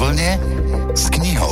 vlne s knihou.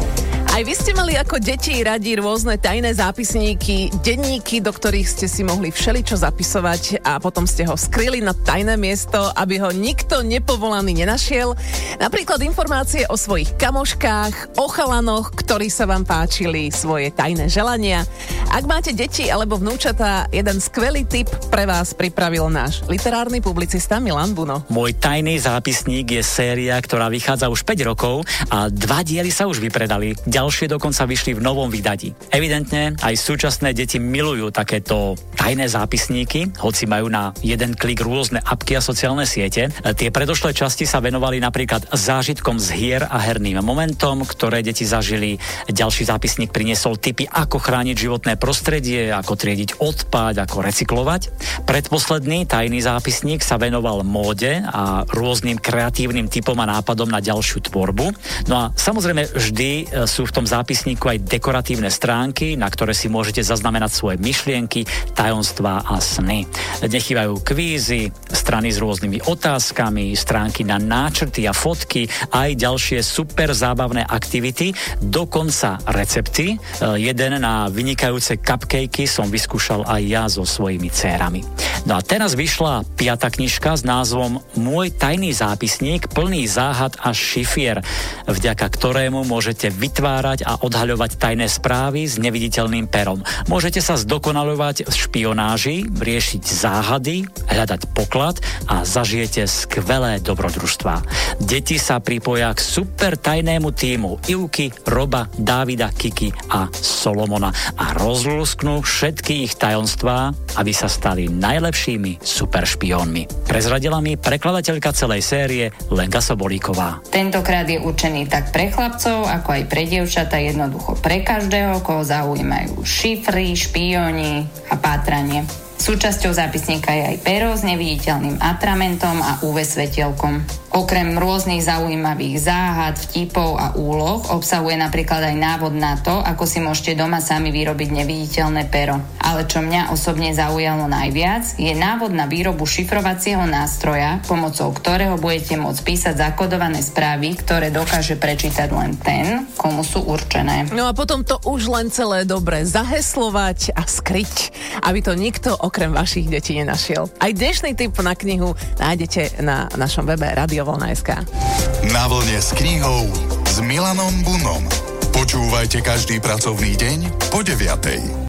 Aj vy ste mali ako deti radi rôzne tajné zápisníky, denníky, do ktorých ste si mohli všeličo zapisovať a potom ste ho skryli na tajné miesto, aby ho nikto nepovolaný nenašiel. Napríklad informácie o svojich kamoškách, o chalanoch, ktorí sa vám páčili, svoje tajné želania. Ak máte deti alebo vnúčatá, jeden skvelý tip pre vás pripravil náš literárny publicista Milan Buno. Môj tajný zápisník je séria, ktorá vychádza už 5 rokov a 2 diely sa už vypredali. Ďalšie dokonca vyšli v novom vydaní. Evidentne aj súčasné deti milujú takéto tajné zápisníky, hoci majú na jeden klik rôzne apky a sociálne siete. Tie predošlé časti sa venovali napríklad zážitkom z hier a herným momentom, ktoré deti zažili. Ďalší zápisník priniesol tipy, ako chrániť životné prostredie, ako triediť odpad, ako recyklovať. Predposledný tajný zápisník sa venoval móde a rôznym kreatívnym tipom a nápadom na ďalšiu tvorbu. No a samozrejme vždy sú v tom zápisníku aj dekoratívne stránky, na ktoré si môžete zaznamenať svoje myšlienky, tajomstvá a sny. Nechýbajú kvízy, strany s rôznymi otázkami, stránky na náčrty a fotky, aj ďalšie super zábavné aktivity, dokonca recepty. Jeden na vynikajúce cupcakey som vyskúšal aj ja so svojimi dcérami. No a teraz vyšla 5. knižka s názvom Môj tajný zápisník plný záhad a šifier, vďaka ktorému môžete vytvárať a odhaľovať tajné správy s neviditeľným perom. Môžete sa zdokonaľovať v špionáži, riešiť záhady, hľadať poklad a zažijete skvelé dobrodružstvá. Deti sa pripoja k super tajnému tímu Ivky, Roba, Dávida, Kiki a Solomona a rozlúsknú všetky ich tajomstvá, aby sa stali najlepšími super špiónmi. Prezradila mi prekladateľka celej série Lenka Sobolíková. Tentokrát je určený tak pre chlapcov, ako aj pre dievčatá, jednoducho pre každého, koho zaujímajú šifry, špióni a pátranie. Súčasťou zápisníka je aj pero s neviditeľným atramentom a UV svetielkom. Okrem rôznych zaujímavých záhad, vtipov a úloh obsahuje napríklad aj návod na to, ako si môžete doma sami vyrobiť neviditeľné pero. Ale čo mňa osobne zaujalo najviac, je návod na výrobu šifrovacieho nástroja, pomocou ktorého budete môcť písať zakodované správy, ktoré dokáže prečítať len ten, komu sú určené. No a potom to už len celé dobre zaheslovať a skryť, aby to nikto okrem vašich detí nenašiel. Aj dnešný tip na knihu nájdete na našom webe radiovolna.sk. Na vlne s knihou s Milanom Bunom. Počúvajte každý pracovný deň po 9:00.